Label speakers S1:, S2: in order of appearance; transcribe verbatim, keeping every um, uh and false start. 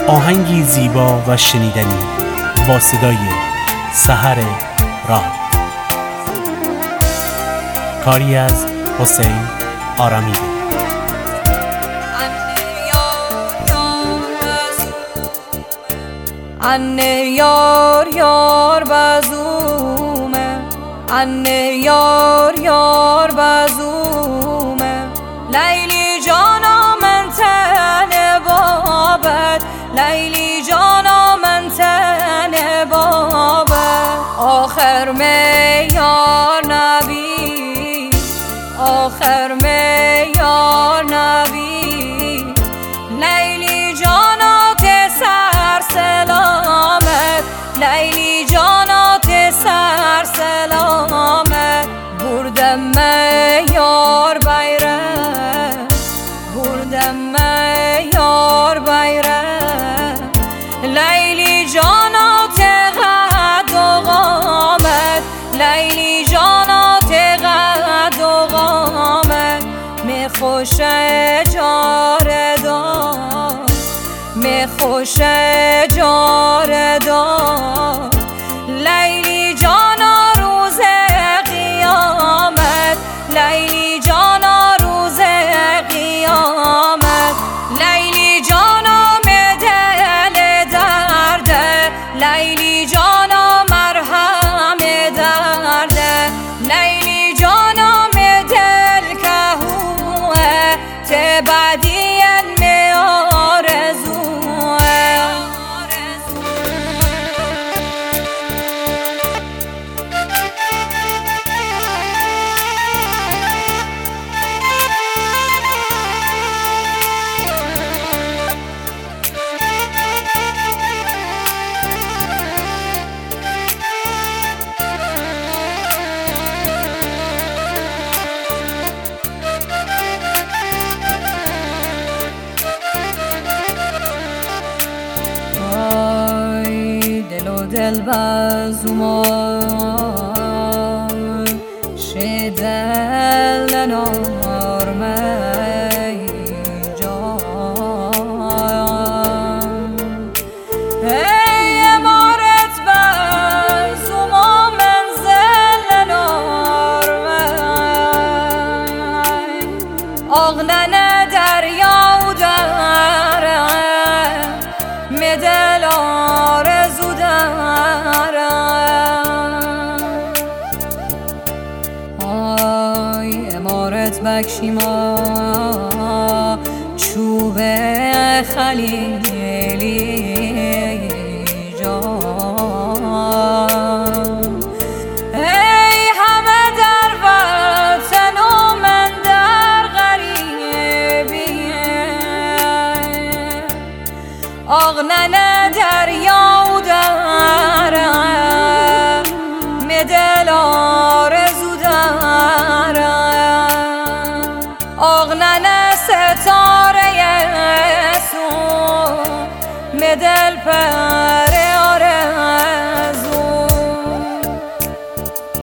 S1: آهنگی زیبا و شنیدنی با صدای سحر راد، کاری از حسین آرامیده.
S2: anne yar yar bazume, anne yar yar bazume, Leyli canam tene babet, Leyli canam tene babet, آخر me yar nabi, آخر me yar nabi, Leyli canat sar selamet, Leyli canat sar selamet, burdem me yar bayre, burdem me yar bayre, Leyli canat qad و قامت, Leyli canat qad و قامت, می خوش جاردار, می خوش جاردار, Leyli جانا روز قیامت, Leyli جانا روز قیامت, Leyli جانم دل درده, Leyli جانا مرهم درده, Leyli جانم دل کهوه, تبدی می آرزوه. دل بازومان شه دل نارمی جان ای امارت بازومان منزل نارمی آغنن دریا و دره مدل آرزو آی امارت بکشی ما چوب خلیلی جان ای همه در وطن و من در غریبی آغنن دریا و دره مدل آرزو داره آغنن ستاره سو مدل پر